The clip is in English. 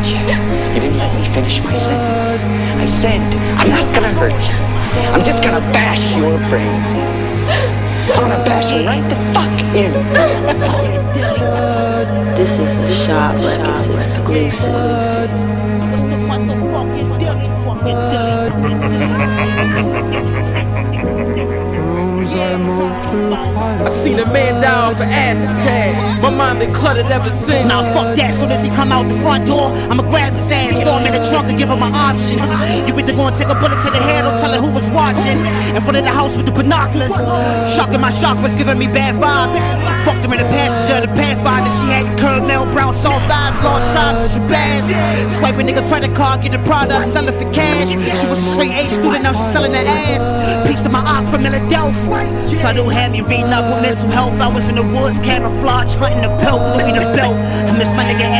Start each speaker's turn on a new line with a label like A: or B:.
A: hurt you. You didn't let me finish my sentence. I said, I'm not gonna hurt you. I'm just gonna bash your brains in. I'm gonna bash them right the fuck in.
B: This is a Shot Records exclusive.
C: What's the motherfucking dilly, fucking dilly?
D: I seen a man die for acid tag. My mind been cluttered ever since.
C: Nah, fuck that. Soon as he come out the front door, I'ma grab his ass, throw him in the trunk and give him an option. You either gonna take a bullet to the head or tell her who was watching. In front of the house with the binoculars, shocking my chakras, giving me bad vibes. Fucked her in the passenger of the Pathfinder. She had the curb, Mel Brown, soft vibes, lost shots, she bad. Swipe a nigga credit card, get the product, sell it for cash. She was a straight A student, now she selling her ass. Piece to my aunt from Philadelphia. So I don't have me reading up with mental health. I was in the woods, camouflage, hunting the pelt, Louis the belt. I miss my nigga